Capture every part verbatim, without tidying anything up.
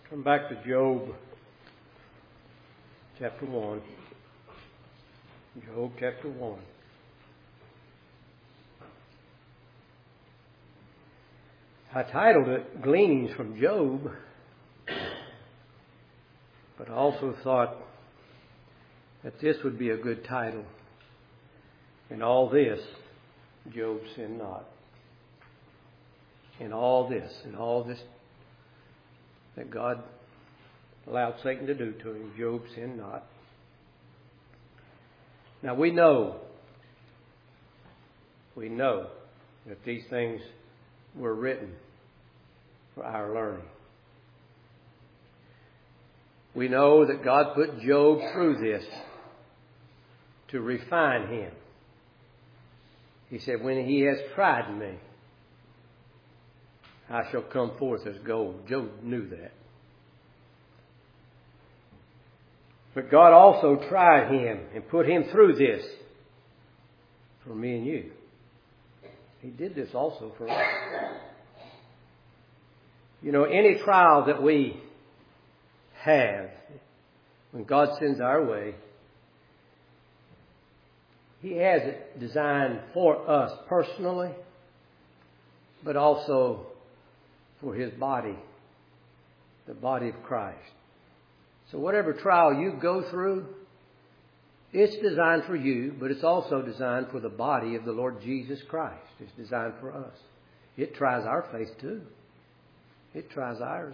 Come back to Job chapter one. Job chapter one. I titled it Gleanings from Job, but I also thought that this would be a good title. In all this, Job sinned not. In all this, in all this that God allowed Satan to do to him, Job sinned not. Now we know, we know that these things were written for our learning. We know that God put Job through this to refine him. He said, when he has tried me, I shall come forth as gold. Job knew that. But God also tried him and put him through this for me and you. He did this also for us. You know, any trial that we have, when God sends our way, He has it designed for us personally, but also for His body, the body of Christ. So whatever trial you go through, it's designed for you, but it's also designed for the body of the Lord Jesus Christ. It's designed for us. It tries our faith too. It tries ours.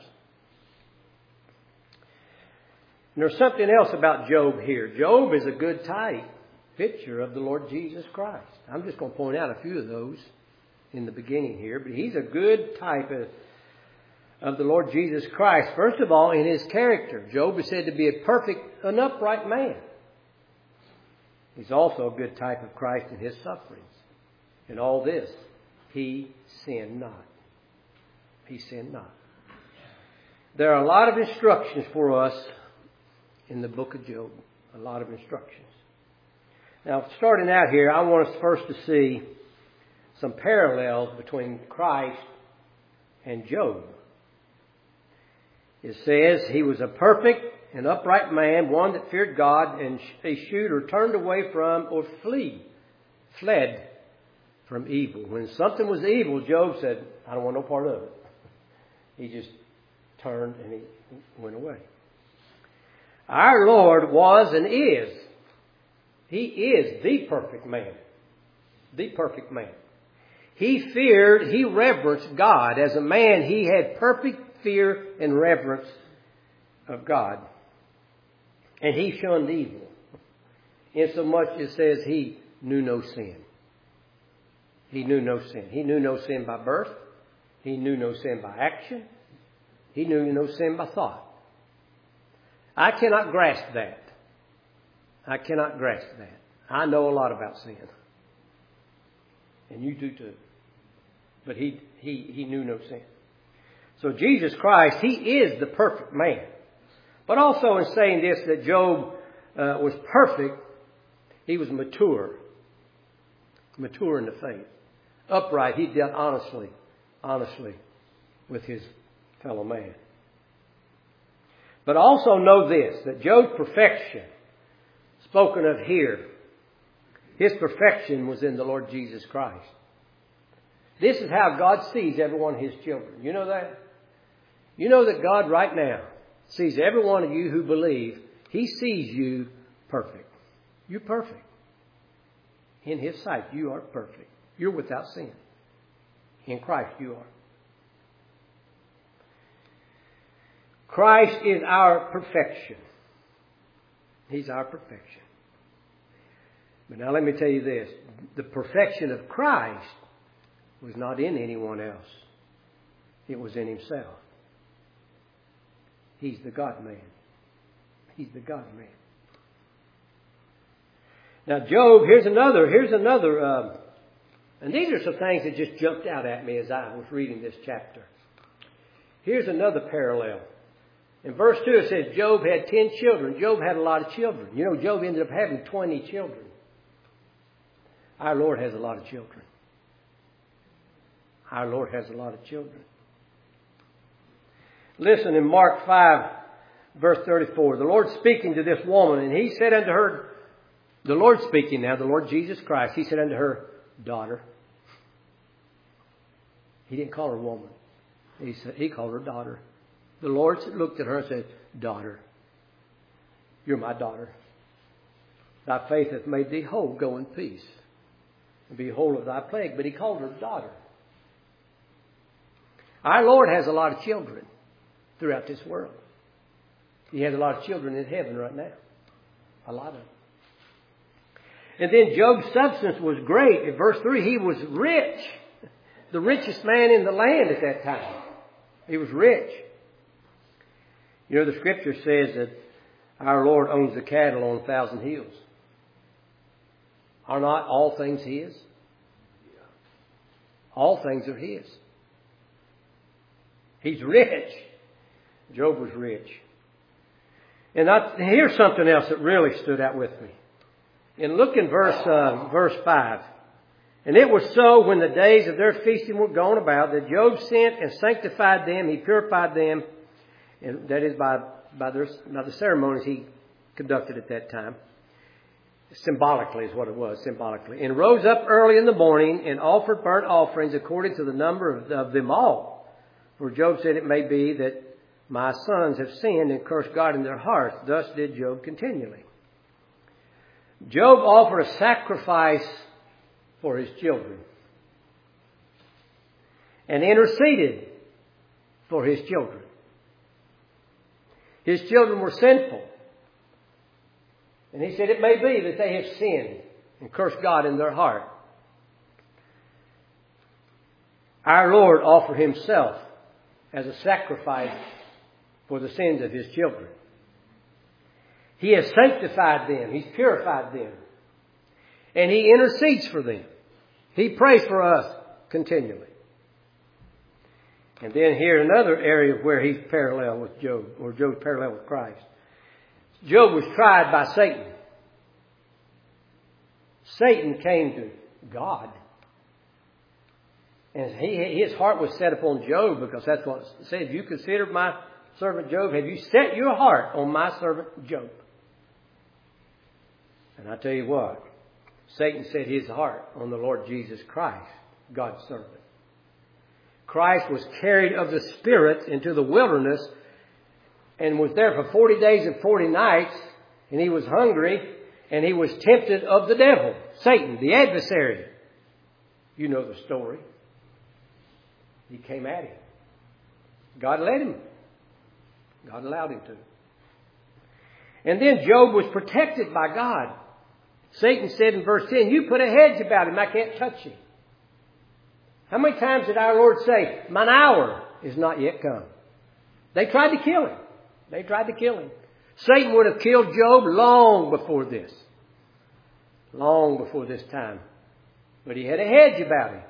And there's something else about Job here. Job is a good type, picture of the Lord Jesus Christ. I'm just going to point out a few of those in the beginning here, but he's a good type of, of the Lord Jesus Christ. First of all, in his character. Job is said to be a perfect, an upright man. He's also a good type of Christ in his sufferings. In all this, he sinned not. He sinned not. There are a lot of instructions for us in the book of Job. A lot of instructions. Now, starting out here, I want us first to see some parallels between Christ and Job. It says he was a perfect and upright man, one that feared God, and eschewed or turned away from or flee, fled from evil. When something was evil, Job said, I don't want no part of it. He just turned and he went away. Our Lord was and is. He is the perfect man. The perfect man. He feared, he reverenced God. As a man, he had perfect fear and reverence of God. And he shunned evil. Insomuch it says he knew no sin. He knew no sin. He knew no sin by birth. He knew no sin by action. He knew no sin by thought. I cannot grasp that. I cannot grasp that. I know a lot about sin. And you do too. But he, he, he knew no sin. So Jesus Christ, he is the perfect man. But also in saying this, that Job uh, was perfect, he was mature. Mature in the faith. Upright, he dealt honestly, honestly with his fellow man. But also know this, that Job's perfection, spoken of here, his perfection was in the Lord Jesus Christ. This is how God sees every one of his children. You know that? You know that God right now sees every one of you who believe. He sees you perfect. You're perfect. In his sight, you are perfect. You're without sin. In Christ, you are. Christ is our perfection. He's our perfection. But now let me tell you this. The perfection of Christ was not in anyone else. It was in himself. He's the God-man. He's the God-man. Now Job, here's another, here's another, uh, and these are some things that just jumped out at me as I was reading this chapter. Here's another parallel. In verse two it says Job had ten children. Job had a lot of children. You know, Job ended up having twenty children. Our Lord has a lot of children. Our Lord has a lot of children. Listen in Mark five, verse thirty-four. The Lord speaking to this woman, and He said unto her, the Lord speaking now, the Lord Jesus Christ, He said unto her, daughter. He didn't call her woman. He said, He called her daughter. The Lord looked at her and said, daughter, you're my daughter. Thy faith hath made thee whole. Go in peace and be whole of thy plague. But He called her daughter. Our Lord has a lot of children throughout this world. He has a lot of children in heaven right now. A lot of them. And then Job's substance was great. In verse three, he was rich. The richest man in the land at that time. He was rich. You know, the Scripture says that our Lord owns the cattle on a thousand hills. Are not all things His? All things are His. He's rich. Job was rich. And I, here's something else that really stood out with me. And look in verse, uh, verse five. And it was so when the days of their feasting were gone about that Job sent and sanctified them. He purified them. And that is by, by, their, by the ceremonies he conducted at that time. Symbolically is what it was, symbolically. And rose up early in the morning and offered burnt offerings according to the number of, of them all. For Job said, it may be that my sons have sinned and cursed God in their hearts. Thus did Job continually. Job offered a sacrifice for his children. And interceded for his children. His children were sinful. And he said, it may be that they have sinned and cursed God in their heart. Our Lord offered Himself as a sacrifice for the sins of His children. He has sanctified them. He's purified them. And He intercedes for them. He prays for us continually. And then here another area where He's parallel with Job, or Job's parallel with Christ. Job was tried by Satan. Satan came to God. And he, his heart was set upon Job, because that's what it said. You consider my servant Job. Have you set your heart on my servant Job? And I tell you what, Satan set his heart on the Lord Jesus Christ, God's servant. Christ was carried of the Spirit into the wilderness and was there for forty days and forty nights, and He was hungry, and He was tempted of the devil, Satan, the adversary. You know the story. He came at Him. God led Him. God allowed Him to. And then Job was protected by God. Satan said in verse ten, you put a hedge about him, I can't touch him. How many times did our Lord say, mine hour is not yet come? They tried to kill Him. They tried to kill Him. Satan would have killed Job long before this. Long before this time. But he had a hedge about him.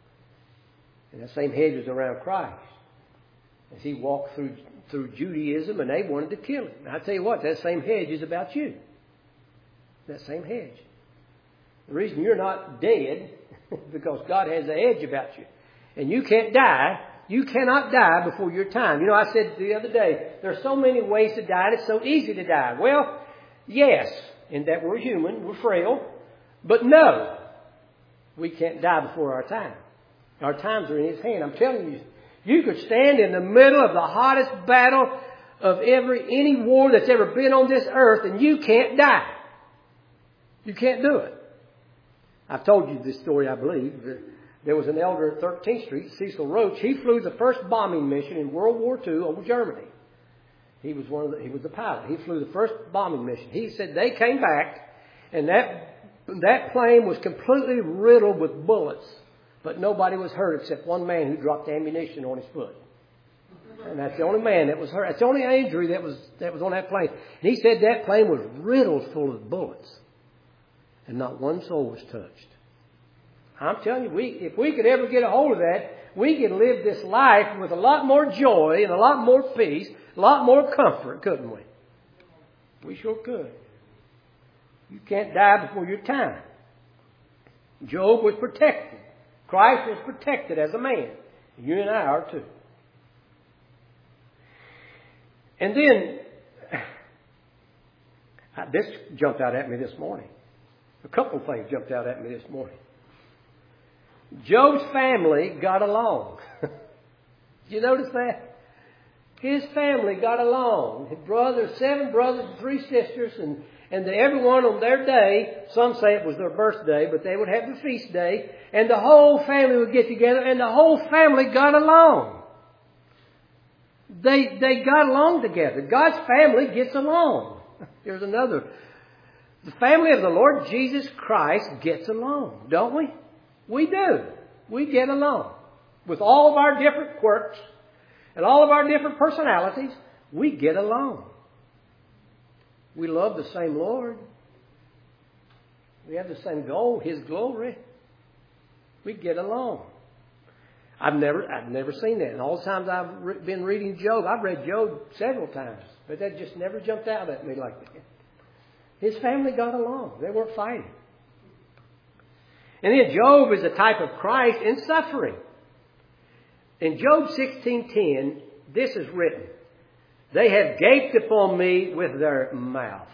And that same hedge was around Christ. As He walked through, through Judaism, and they wanted to kill Him. And I tell you what, that same hedge is about you. That same hedge. The reason you're not dead is because God has a hedge about you. And you can't die. You cannot die before your time. You know, I said the other day, there's so many ways to die, and it's so easy to die. Well, yes, in that we're human, we're frail. But no, we can't die before our time. Our times are in His hand. I'm telling you, you could stand in the middle of the hottest battle of every any war that's ever been on this earth, and you can't die. You can't do it. I've told you this story, I believe. There was an elder at thirteenth Street, Cecil Roach. He flew the first bombing mission in World War Two over Germany. He was one of the, he was the pilot. He flew the first bombing mission. He said they came back, and that that plane was completely riddled with bullets, but nobody was hurt except one man who dropped ammunition on his foot. And that's the only man that was hurt. That's the only injury that was that was on that plane. And he said that plane was riddled full of bullets, and not one soul was touched. I'm telling you, we, if we could ever get a hold of that, we could live this life with a lot more joy and a lot more peace, a lot more comfort, couldn't we? We sure could. You can't die before your time. Job was protected. Christ was protected as a man. You and I are too. And then, this jumped out at me this morning. A couple of things jumped out at me this morning. Job's family got along. Did you notice that? His family got along. His brothers, seven brothers and three sisters, and, and everyone on their day, some say it was their birthday, but they would have the feast day, and the whole family would get together, and the whole family got along. They, they got along together. God's family gets along. Here's another. The family of the Lord Jesus Christ gets along, don't we? We do. We get along. With all of our different quirks and all of our different personalities, we get along. We love the same Lord. We have the same goal, His glory. We get along. I've never, I've never seen that. And all the times I've re- been reading Job, I've read Job several times, but that just never jumped out at me like that. His family got along. They weren't fighting. And then Job is a type of Christ in suffering. In Job sixteen ten, this is written, "They have gaped upon me with their mouth.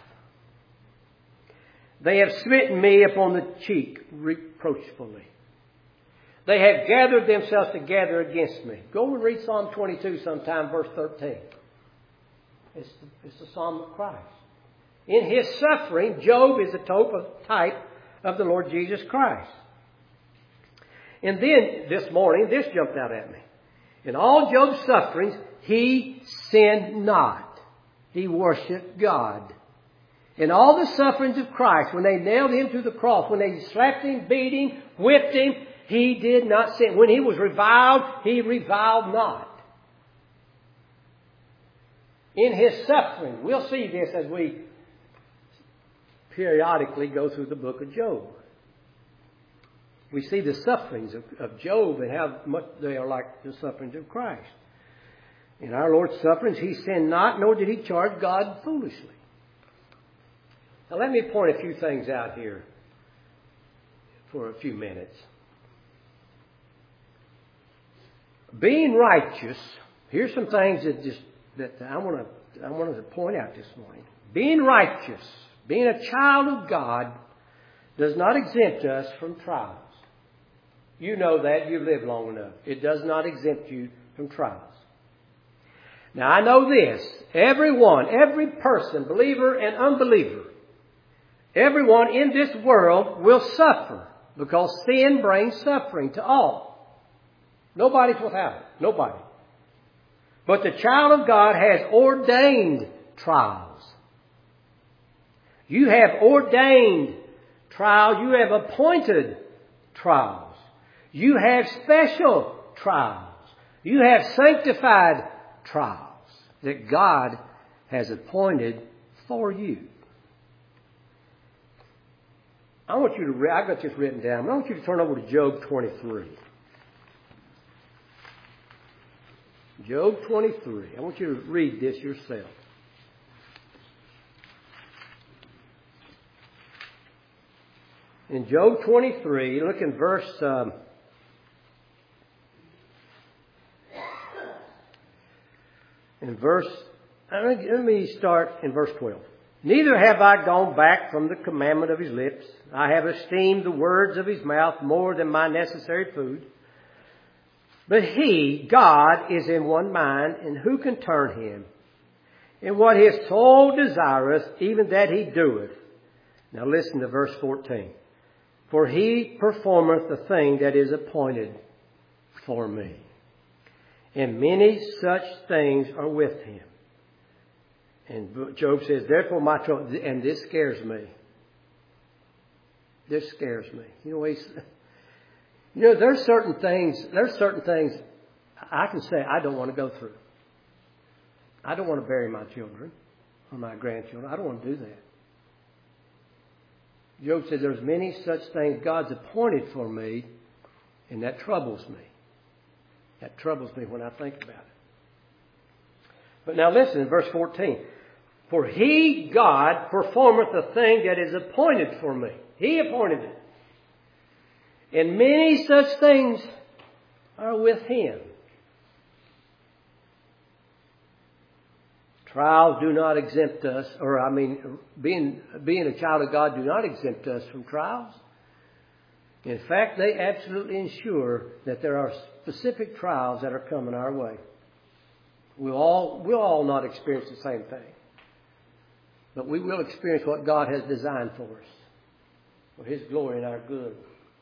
They have smitten me upon the cheek reproachfully. They have gathered themselves together against me." Go and read Psalm twenty-two sometime, verse thirteen. It's the, it's the Psalm of Christ. In his suffering, Job is a type of the Lord Jesus Christ. And then, this morning, this jumped out at me. In all Job's sufferings, he sinned not. He worshiped God. In all the sufferings of Christ, when they nailed Him to the cross, when they slapped Him, beat Him, whipped Him, He did not sin. When He was reviled, He reviled not. In His suffering, we'll see this as we periodically go through the book of Job. We see the sufferings of, of Job and how much they are like the sufferings of Christ. In our Lord's sufferings, He sinned not, nor did He charge God foolishly. Now let me point a few things out here for a few minutes. Being righteous, here's some things that just that I want to I wanted to point out this morning. Being righteous, being a child of God, does not exempt us from trials. You know that. You've lived long enough. It does not exempt you from trials. Now I know this. Everyone, every person, believer and unbeliever, everyone in this world will suffer because sin brings suffering to all. Nobody's without it. Nobody. But the child of God has ordained trials. You have ordained trials. You have appointed trials. You have special trials. You have sanctified trials that God has appointed for you. I want you to read, I've got this written down. I want you to turn over to Job twenty-three. Job twenty-three. I want you to read this yourself. In Job twenty-three, look in verse... Um, in verse... Let me start in verse twelve. "Neither have I gone back from the commandment of His lips. I have esteemed the words of His mouth more than my necessary food. But He, God, is in one mind, and who can turn Him? And what His soul desireth, even that He doeth." Now listen to verse fourteen. "For He performeth the thing that is appointed for me. And many such things are with Him." And Job says, "Therefore my trouble," and this scares me. This scares me. You know, he's, you know, there's certain things, there's certain things I can say I don't want to go through. I don't want to bury my children or my grandchildren. I don't want to do that. Job said, "There's many such things God's appointed for me, and that troubles me." That troubles me when I think about it. But now listen in verse fourteen. "For He, God, performeth the thing that is appointed for me." He appointed it. "And many such things are with Him." Trials do not exempt us, or I mean, being, being a child of God do not exempt us from trials. In fact, they absolutely ensure that there are specific trials that are coming our way. We'll all, we'll all not experience the same thing. But we will experience what God has designed for us, for His glory and our good.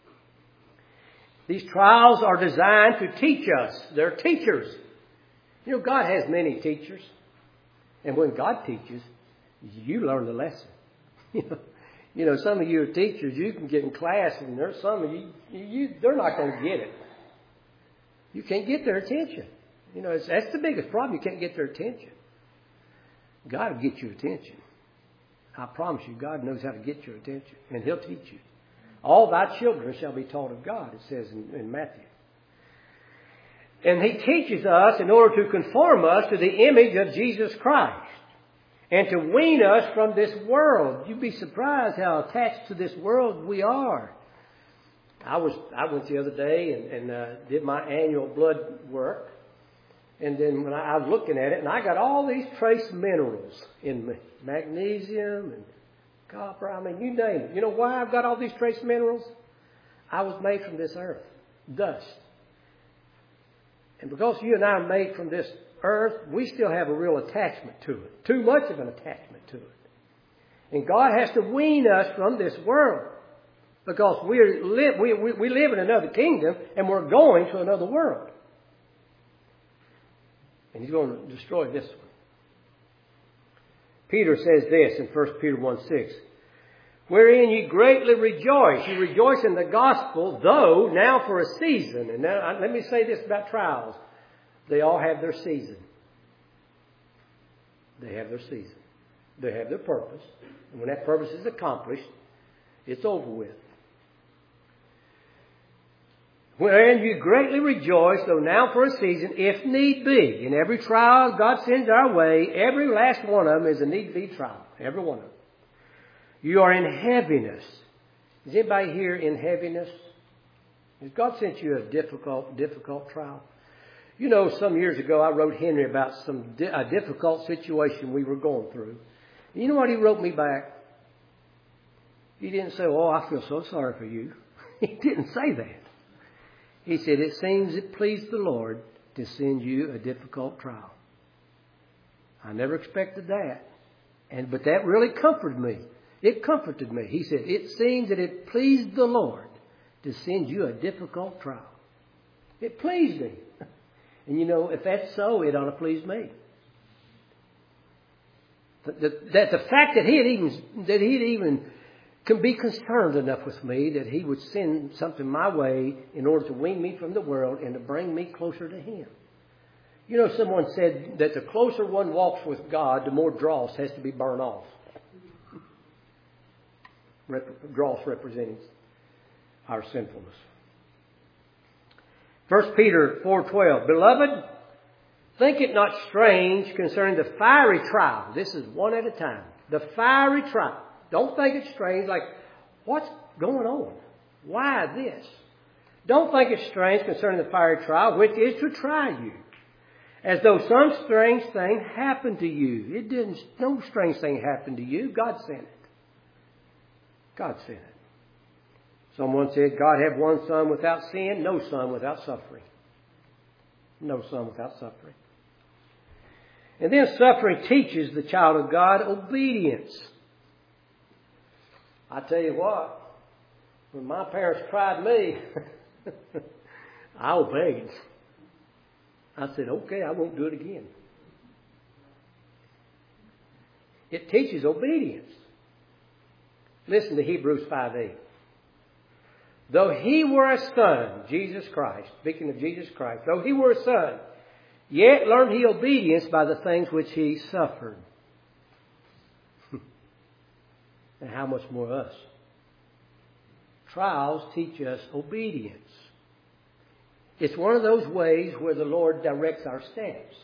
These trials are designed to teach us. They're teachers. You know, God has many teachers. And when God teaches, you learn the lesson. You know, you know, some of you are teachers. You can get in class, and there's some of you, you they're not going to get it. You can't get their attention. You know, it's, that's the biggest problem. You can't get their attention. God will get your attention. I promise you, God knows how to get your attention, and He'll teach you. All thy children shall be taught of God, it says in, in Matthew. And He teaches us in order to conform us to the image of Jesus Christ and to wean us from this world. You'd be surprised how attached to this world we are. I was I went the other day and, and uh, did my annual blood work. And then when I, I was looking at it, and I got all these trace minerals in me. Magnesium and copper. I mean, you name it. You know why I've got all these trace minerals? I was made from this earth. Dust. And because you and I are made from this earth, we still have a real attachment to it. Too much of an attachment to it. And God has to wean us from this world. Because we're li- we, we, we live in another kingdom and we're going to another world. And He's going to destroy this one. Peter says this in First Peter one six. Wherein ye greatly rejoice. You rejoice in the gospel, though now for a season. And now, let me say this about trials. They all have their season. They have their season. They have their purpose. And when that purpose is accomplished, it's over with. Wherein you greatly rejoice, though now for a season, if need be. In every trial God sends our way, every last one of them is a need-be trial. Every one of them. You are in heaviness. Is anybody here in heaviness? Has God sent you a difficult, difficult trial? You know, some years ago I wrote Henry about some di- a difficult situation we were going through. You know what he wrote me back? He didn't say, "Oh, I feel so sorry for you." He didn't say that. He said, "It seems it pleased the Lord to send you a difficult trial." I never expected that. And but that really comforted me. It comforted me. He said, "It seems that it pleased the Lord to send you a difficult trial." It pleased Him. And you know, if that's so, it ought to please me. That the, that the fact that He had even that He'd even can be concerned enough with me that He would send something my way in order to wean me from the world and to bring me closer to Him. You know, someone said that the closer one walks with God, the more dross has to be burned off. Rep- dross representing our sinfulness. First Peter four twelve. Beloved, think it not strange concerning the fiery trial. This is one at a time. The fiery trial. Don't think it's strange, like, what's going on? Why this? Don't think it's strange concerning the fiery trial, which is to try you, as though some strange thing happened to you. It didn't, no strange thing happened to you. God sent it. God sent it. Someone said, God had one son without sin, no son without suffering. No son without suffering. And then suffering teaches the child of God obedience. I tell you what, when my parents tried me, I obeyed. I said, okay, I won't do it again. It teaches obedience. Listen to Hebrews five eight. Though He were a son, Jesus Christ, speaking of Jesus Christ, though He were a son, yet learned He obedience by the things which He suffered. And how much more us? Trials teach us obedience. It's one of those ways where the Lord directs our steps.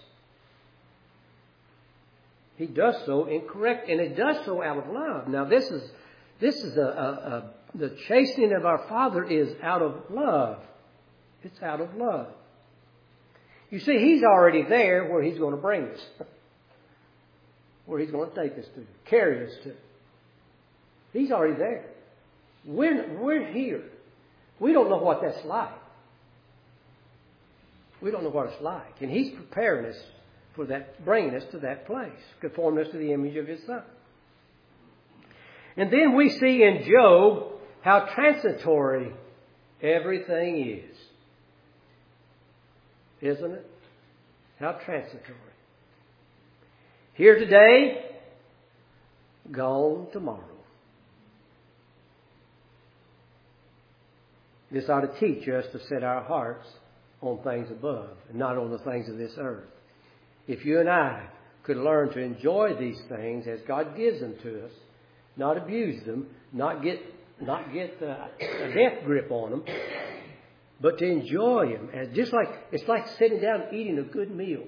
He does so in correct, and it does so out of love. Now this is this is a, a, a the chastening of our Father is out of love. It's out of love. You see, He's already there where He's going to bring us. where He's going to take us to, carry us to. He's already there. We're, we're here. We don't know what that's like. We don't know what it's like. And He's preparing us for that, bringing us to that place, conforming us to the image of His Son. And then we see in Job how transitory everything is. Isn't it? How transitory. Here today, gone tomorrow. This ought to teach us to set our hearts on things above and not on the things of this earth. If you and I could learn to enjoy these things as God gives them to us, not abuse them, not get not get uh, a death grip on them, but to enjoy them, as just like it's like sitting down and eating a good meal.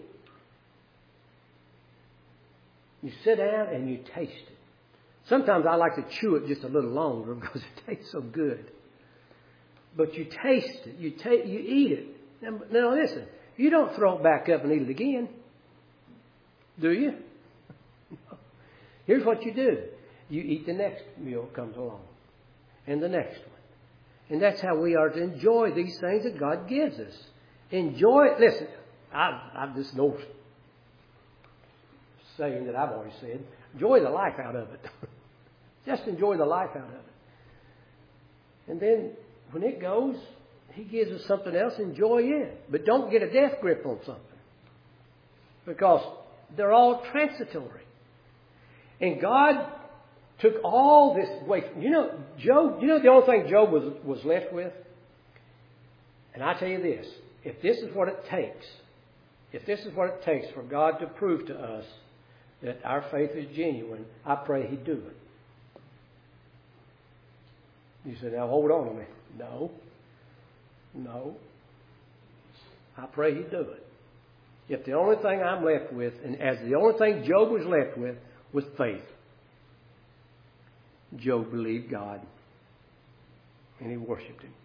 You sit down and you taste it. Sometimes I like to chew it just a little longer because it tastes so good. But you taste it, you ta- you eat it. Now, now listen, you don't throw it back up and eat it again, do you? Here's what you do. You eat the next meal that comes along. And the next one. And that's how we are to enjoy these things that God gives us. Enjoy it. Listen, I've, I've this no saying that I've always said. Enjoy the life out of it. Just enjoy the life out of it. And then when it goes, He gives us something else. Enjoy it. But don't get a death grip on something. Because they're all transitory. And God took all this away. You know, Job, you know the only thing Job was, was left with? And I tell you this, if this is what it takes, if this is what it takes for God to prove to us that our faith is genuine, I pray He'd do it. You said, now hold on a minute. No. No. I pray He'd do it. If the only thing I'm left with, and as the only thing Job was left with, was faith. Job believed God. And he worshipped Him.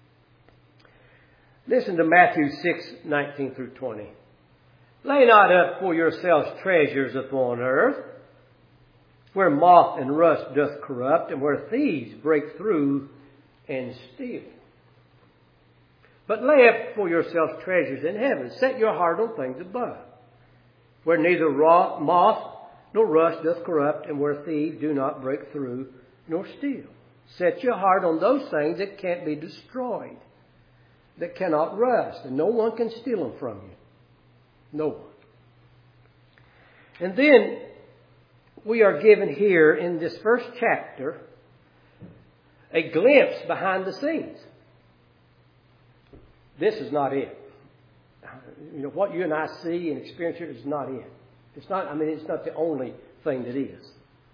Listen to Matthew six, nineteen through twenty. Lay not up for yourselves treasures upon earth, where moth and rust doth corrupt, and where thieves break through and steal. But lay up for yourselves treasures in heaven. Set your heart on things above, where neither moth nor rust doth corrupt, and where thieves do not break through nor steal. Set your heart on those things that can't be destroyed, that cannot rust, and no one can steal them from you. No one. And then we are given here in this first chapter a glimpse behind the scenes. This is not it. You know, what you and I see and experience here is not it. It's not, I mean, it's not the only thing that is.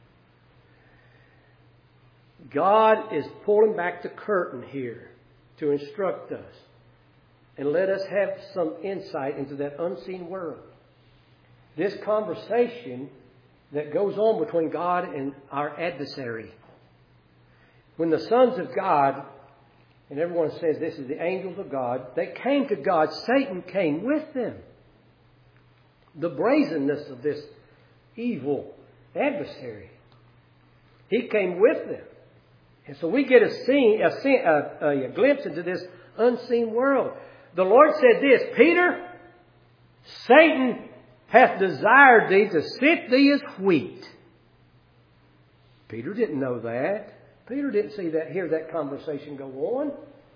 God is pulling back the curtain here to instruct us and let us have some insight into that unseen world. This conversation that goes on between God and our adversary. When the sons of God, and everyone says this is the angels of God, they came to God, Satan came with them. The brazenness of this evil adversary. He came with them. And so we get a, scene, a, scene, a, a, a glimpse into this unseen world. The Lord said this, Peter, Satan hath desired thee to sift thee as wheat. Peter didn't know that. Peter didn't see that, hear that conversation go on.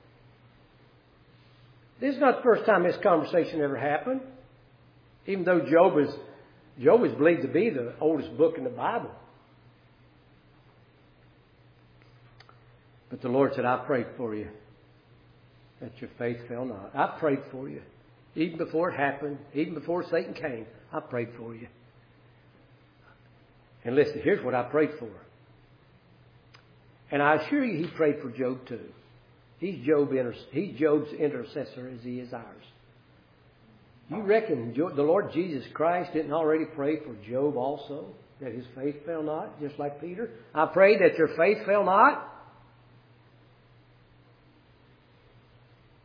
This is not the first time this conversation ever happened. Even though Job is, Job is believed to be the oldest book in the Bible. But the Lord said, I prayed for you that your faith fail not. I prayed for you. Even before it happened, even before Satan came, I prayed for you. And listen, here's what I prayed for. And I assure you, He prayed for Job too. He's, Job, he's Job's intercessor as he is ours. You reckon the Lord Jesus Christ didn't already pray for Job also, that his faith fail not, just like Peter? I pray that your faith fail not.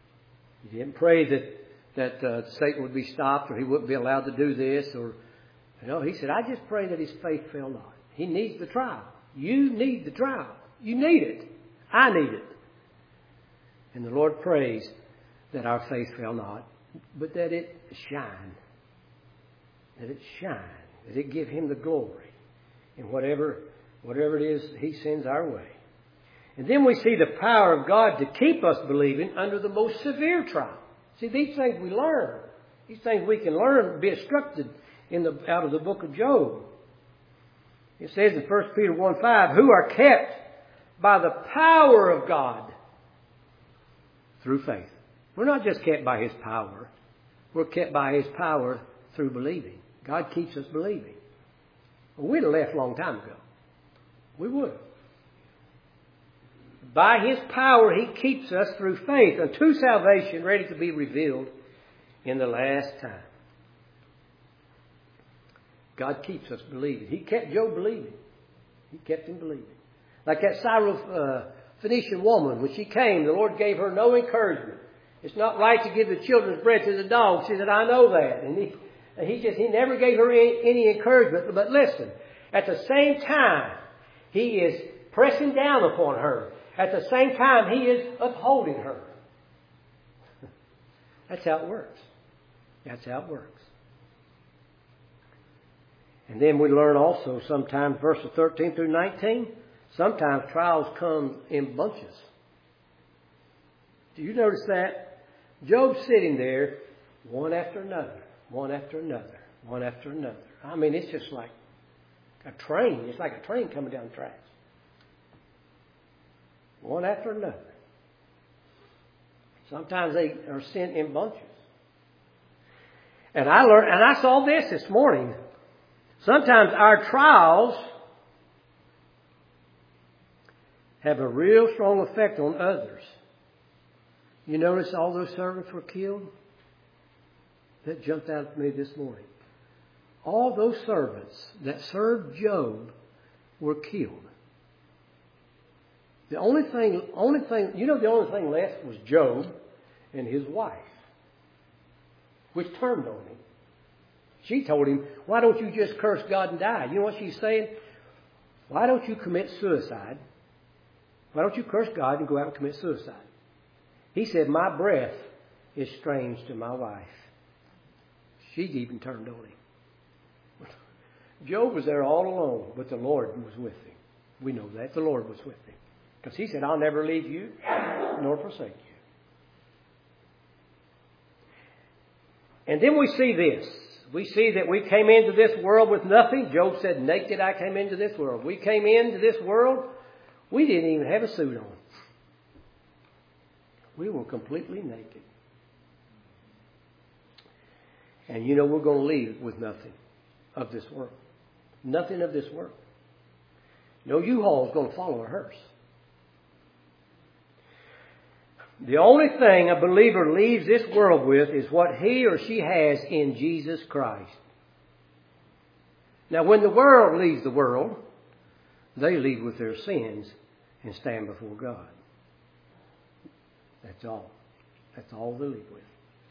He didn't pray that, that uh, Satan would be stopped or he wouldn't be allowed to do this or You know, he said, I just pray that his faith fail not. He needs the trial. You need the trial. You need it. I need it. And the Lord prays that our faith fail not, but that it shine. That it shine. That it give him the glory in whatever, whatever it is he sends our way. And then we see the power of God to keep us believing under the most severe trial. See, these things we learn. These things we can learn, be instructed in the, out of the book of Job. It says in First Peter one five, who are kept by the power of God through faith. We're not just kept by his power. We're kept by his power through believing. God keeps us believing. Well, we'd have left a long time ago. We would have. By his power, he keeps us through faith unto salvation ready to be revealed in the last time. God keeps us believing. He kept Job believing. He kept him believing. Like that Syrophoenician woman, when she came, the Lord gave her no encouragement. It's not right to give the children's bread to the dogs. She said, I know that. And he, he just, he never gave her any, any encouragement. But listen, at the same time, he is pressing down upon her. At the same time, he is upholding her. That's how it works. That's how it works. And then we learn also sometimes verses thirteen through nineteen, sometimes trials come in bunches. Do you notice that? Job's sitting there, one after another, one after another, one after another. I mean, it's just like a train. It's like a train coming down the tracks. One after another. Sometimes they are sent in bunches. And I learned, and I saw this this morning. Sometimes our trials have a real strong effect on others. You notice all those servants were killed? That jumped out at me this morning. All those servants that served Job were killed. The only thing, only thing, you know, the only thing left was Job and his wife, which turned on him. She told him, why don't you just curse God and die? You know what she's saying? Why don't you commit suicide? Why don't you curse God and go out and commit suicide? He said, my breath is strange to my wife. She even turned on him. Job was there all alone, but the Lord was with him. We know that. The Lord was with him. Because he said, I'll never leave you nor forsake you. And then we see this. We see that we came into this world with nothing. Job said, naked I came into this world. We came into this world, we didn't even have a suit on. We were completely naked. And you know we're going to leave with nothing of this world. Nothing of this world. No U-Haul is going to follow a hearse. The only thing a believer leaves this world with is what he or she has in Jesus Christ. Now, when the world leaves the world, they leave with their sins and stand before God. That's all. That's all they leave with.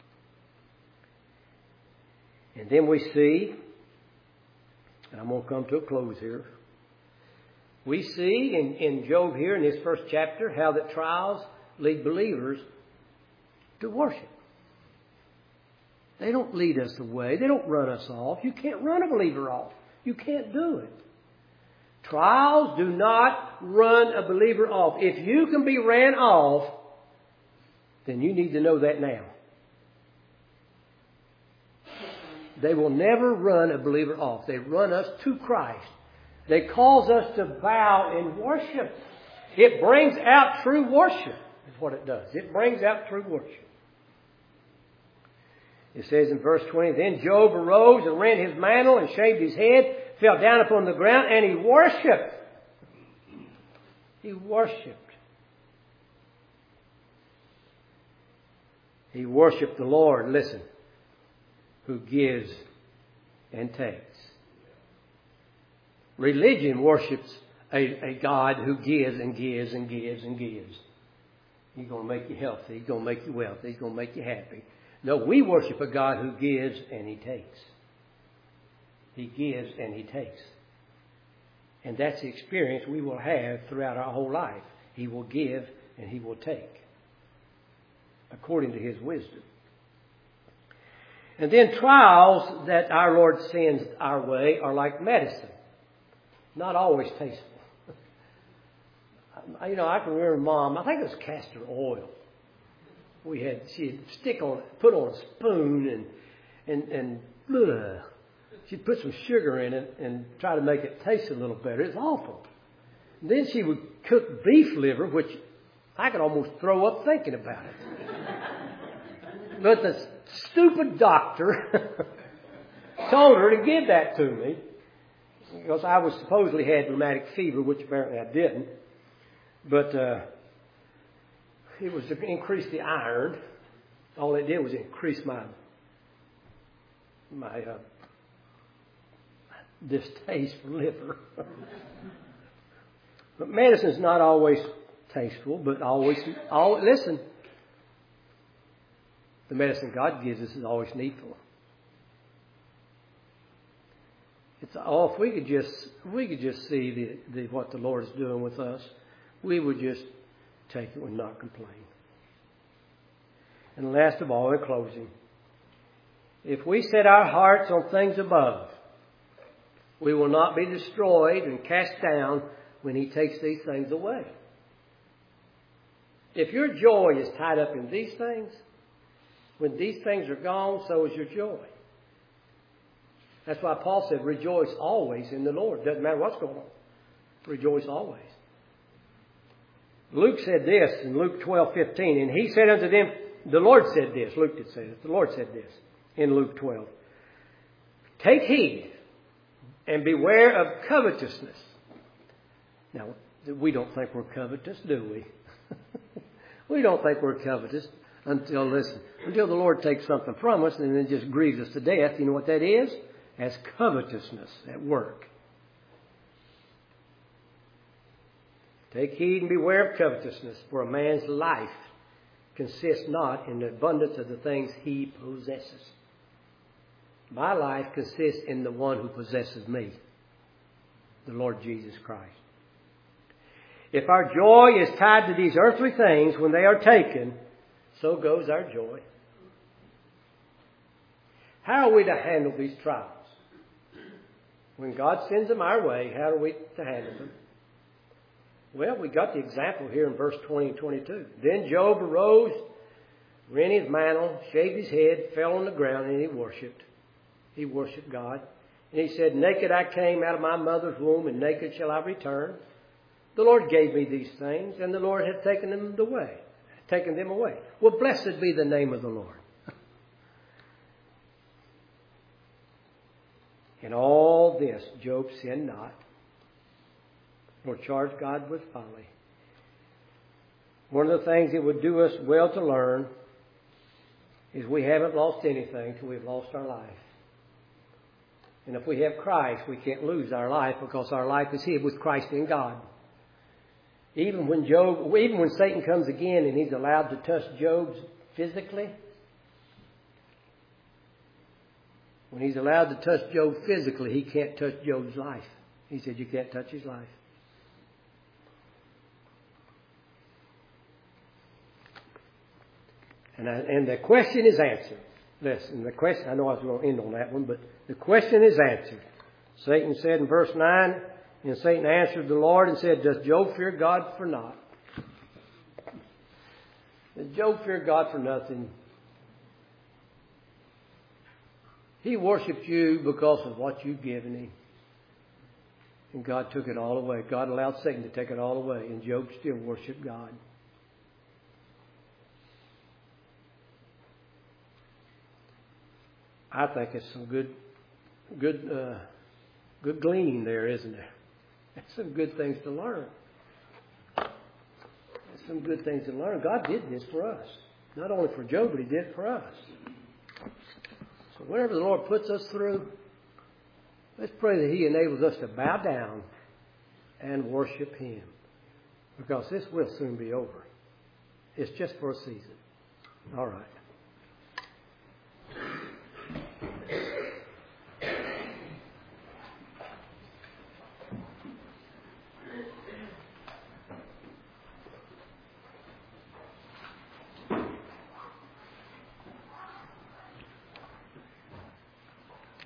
And then we see, and I'm going to come to a close here. We see in, in Job here in this first chapter how that trials lead believers to worship. They don't lead us away. They don't run us off. You can't run a believer off. You can't do it. Trials do not run a believer off. If you can be ran off, then you need to know that now. They will never run a believer off. They run us to Christ. They cause us to bow in worship. It brings out true worship. Is what it does. It brings out true worship. It says in verse twenty, then Job arose and rent his mantle and shaved his head, fell down upon the ground, and he worshipped. He worshipped. He worshipped the Lord, listen, who gives and takes. Religion worships a, a God who gives and gives and gives and gives. He's going to make you healthy. He's going to make you wealthy. He's going to make you happy. No, we worship a God who gives and He takes. He gives and He takes. And that's the experience we will have throughout our whole life. He will give and He will take, according to His wisdom. And then trials that our Lord sends our way are like medicine. Not always tasteful. You know, I can remember Mom, I think it was castor oil. We had, she'd stick on, put on a spoon and, and, and ugh, she'd put some sugar in it and try to make it taste a little better. It's awful. And then she would cook beef liver, which I could almost throw up thinking about it. But the stupid doctor told her to give that to me because I was supposedly had rheumatic fever, which apparently I didn't. But uh, it was to increase the iron. All it did was increase my my uh, distaste for liver. But medicine is not always tasteful, but always, always listen. The medicine God gives us is always needful. It's oh, if we could just if we could just see the, the what the Lord is doing with us, we would just take it and not complain. And last of all, in closing, if we set our hearts on things above, we will not be destroyed and cast down when He takes these things away. If your joy is tied up in these things, when these things are gone, so is your joy. That's why Paul said, rejoice always in the Lord. Doesn't matter what's going on. Rejoice always. Luke said this in Luke twelve fifteen, and he said unto them, the Lord said this, Luke did say it, the Lord said this in Luke twelve. Take heed and beware of covetousness. Now, we don't think we're covetous, do we? We don't think we're covetous until, listen, until the Lord takes something from us and it just grieves us to death. You know what that is? That's covetousness at work. Take heed and beware of covetousness, for a man's life consists not in the abundance of the things he possesses. My life consists in the one who possesses me, the Lord Jesus Christ. If our joy is tied to these earthly things, when they are taken, so goes our joy. How are we to handle these trials? When God sends them our way, how are we to handle them? Well, we got the example here in verse twenty and twenty-two. Then Job arose, rent his mantle, shaved his head, fell on the ground, and he worshipped. He worshipped God. And he said, naked I came out of my mother's womb, and naked shall I return. The Lord gave me these things, and the Lord hath taken them away. Taken them away. Well, blessed be the name of the Lord. In all this, Job sinned not, nor charged God with folly. One of the things it would do us well to learn is we haven't lost anything till we've lost our life. And if we have Christ, we can't lose our life because our life is hid with Christ in God. Even when Job, even when Satan comes again and he's allowed to touch Job physically, when he's allowed to touch Job physically, he can't touch Job's life. He said, you can't touch his life. And, I, and the question is answered. Listen, the question, I know I was going to end on that one, but the question is answered. Satan said in verse nine, and Satan answered the Lord and said, does Job fear God for naught? Does Job fear God for nothing? He worshipped you because of what you've given him. And God took it all away. God allowed Satan to take it all away. And Job still worshipped God. I think it's some good, good, uh, good gleaning there, isn't there? That's some good things to learn. That's some good things to learn. God did this for us. Not only for Job, but he did it for us. So whatever the Lord puts us through, let's pray that he enables us to bow down and worship him. Because this will soon be over. It's just for a season. All right.